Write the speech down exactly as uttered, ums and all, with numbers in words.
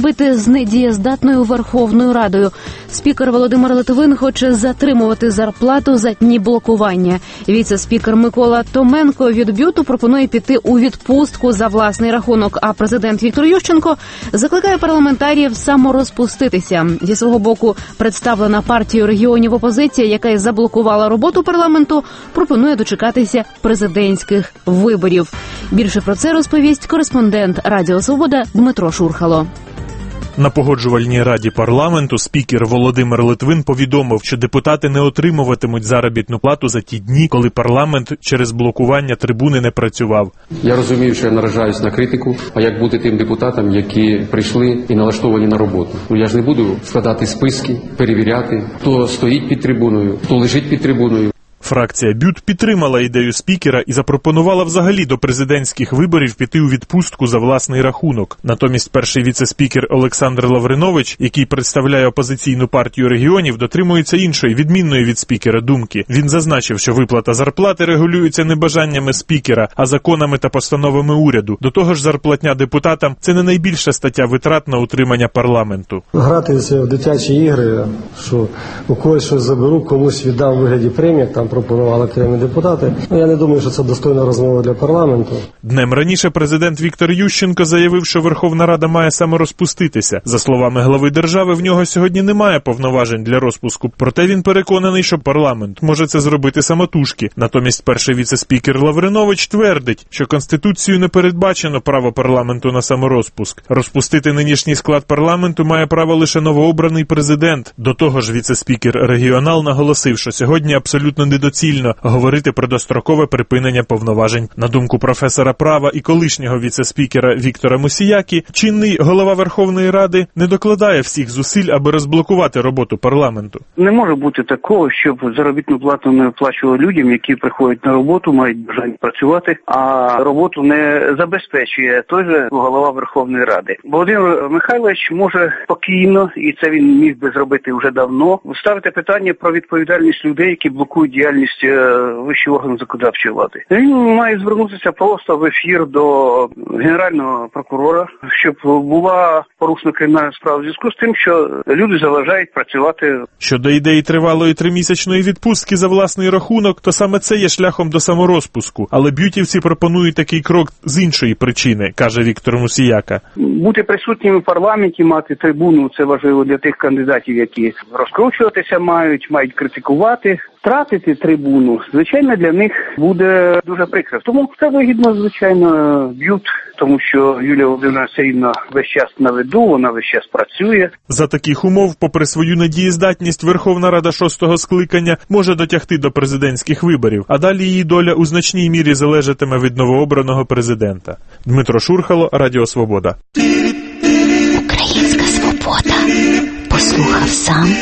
бити з недієздатною Верховною Радою. Спікер Володимир Литвин хоче затримувати зарплату за дні блокування. Віце-спікер Микола Томенко від БЮТу пропонує піти у відпустку за власний рахунок, а президент Віктор Ющенко закликає парламентаріїв саморозпуститися. Зі свого боку, представлена партією регіонів опозиція, яка й заблокувала роботу парламенту, пропонує дочекатися президентських виборів. Більше про це розповість кореспондент Радіо Свобода Дмитро Шурхало. На Погоджувальній раді парламенту спікер Володимир Литвин повідомив, що депутати не отримуватимуть заробітну плату за ті дні, коли парламент через блокування трибуни не працював. Я розумію, що я наражаюсь на критику, а як бути тим депутатам, які прийшли і налаштовані на роботу? Ну я ж не буду складати списки, перевіряти, хто стоїть під трибуною, хто лежить під трибуною. Фракція БЮТ підтримала ідею спікера і запропонувала взагалі до президентських виборів піти у відпустку за власний рахунок. Натомість перший віце-спікер Олександр Лавринович, який представляє опозиційну партію регіонів, дотримується іншої, відмінної від спікера думки. Він зазначив, що виплата зарплати регулюється не бажаннями спікера, а законами та постановами уряду. До того ж, зарплатня депутатам – це не найбільша стаття витрат на утримання парламенту. Гратися в дитячі ігри, що у когось щось заберу, комусь віддам у вигляді премії, там пропонували окремі депутати. Ну, я не думаю, що це достойна розмова для парламенту. Днем раніше президент Віктор Ющенко заявив, що Верховна Рада має саморозпуститися. За словами глави держави, в нього сьогодні немає повноважень для розпуску. Проте він переконаний, що парламент може це зробити самотужки. Натомість перший віце-спікер Лавринович твердить, що Конституцією не передбачено право парламенту на саморозпуск. Розпустити нинішній склад парламенту має право лише новообраний президент. До того ж, віце-спікер регіонал наголосив, що сьогодні абсолютно недоцільно говорити про дострокове припинення повноважень. На думку професора права і колишнього віце-спікера Віктора Мусіякі, чинний голова Верховної Ради не докладає всіх зусиль, аби розблокувати роботу парламенту. Не може бути такого, щоб заробітну плату не виплачували людям, які приходять на роботу, мають бажання працювати, а роботу не забезпечує той же голова Верховної Ради. Володимир Михайлович може спокійно, і це він міг би зробити вже давно, ставити питання про відповідальність людей, які блокують діяльність вищого органу законодавчої влади. Він має звернутися просто в ефір до генерального прокурора, щоб була порушена кримінальна справа в зв'язку з тим, що люди заважають працювати. Щодо ідеї тривалої тримісячної відпустки за власний рахунок, то саме це є шляхом до саморозпуску. Але б'ютівці пропонують такий крок з іншої причини, каже Віктор Мусіяка. Бути присутнім у парламенті, мати трибуну – це важливо для тих кандидатів, які розкручуватися мають, мають критикувати. Втратити трибуну, звичайно, для них буде дуже прикро. Тому це вигідно, звичайно, БЮТ, тому що Юлія Володимирівна все рівно весь час на виду, вона весь час працює. За таких умов, попри свою недієздатність, Верховна Рада шостого скликання може дотягти до президентських виборів, а далі її доля у значній мірі залежатиме від новообраного президента. Дмитро Шурхало, Радіо Свобода. Українська свобода. Послухав сам.